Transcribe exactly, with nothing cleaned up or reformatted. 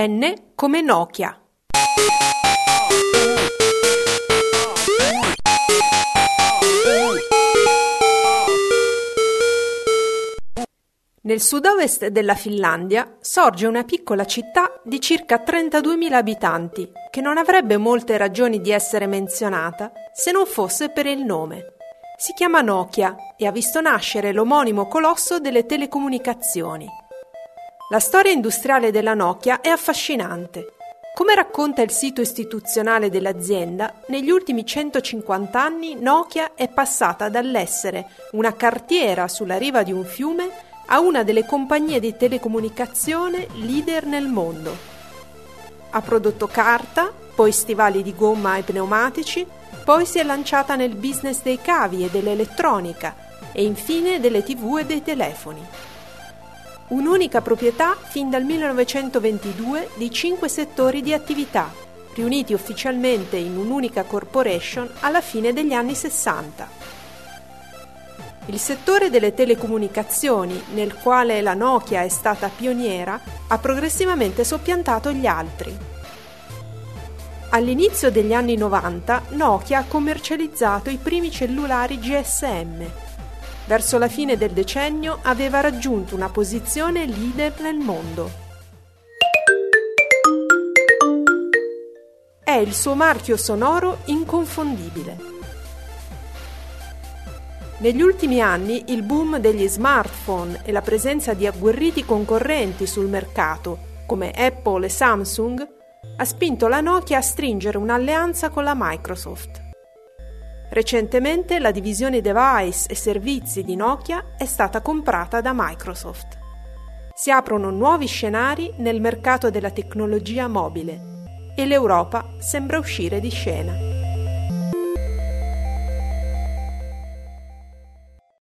N come Nokia. Nel sud-ovest della Finlandia sorge una piccola città di circa trentaduemila abitanti che non avrebbe molte ragioni di essere menzionata se non fosse per il nome. Si chiama Nokia e ha visto nascere l'omonimo colosso delle telecomunicazioni. La storia industriale della Nokia è affascinante. Come racconta il sito istituzionale dell'azienda, negli ultimi centocinquanta anni Nokia è passata dall'essere una cartiera sulla riva di un fiume a una delle compagnie di telecomunicazione leader nel mondo. Ha prodotto carta, poi stivali di gomma e pneumatici, poi si è lanciata nel business dei cavi e dell'elettronica e infine delle tivù e dei telefoni. Un'unica proprietà fin dal millenovecentoventidue di cinque settori di attività, riuniti ufficialmente in un'unica corporation alla fine degli anni sessanta. Il settore delle telecomunicazioni, nel quale la Nokia è stata pioniera, ha progressivamente soppiantato gli altri. All'inizio degli anni novanta, Nokia ha commercializzato i primi cellulari G S M. Verso la fine del decennio aveva raggiunto una posizione leader nel mondo. È il suo marchio sonoro inconfondibile. Negli ultimi anni il boom degli smartphone e la presenza di agguerriti concorrenti sul mercato, come Apple e Samsung, ha spinto la Nokia a stringere un'alleanza con la Microsoft. Recentemente la divisione device e servizi di Nokia è stata comprata da Microsoft. Si aprono nuovi scenari nel mercato della tecnologia mobile e l'Europa sembra uscire di scena.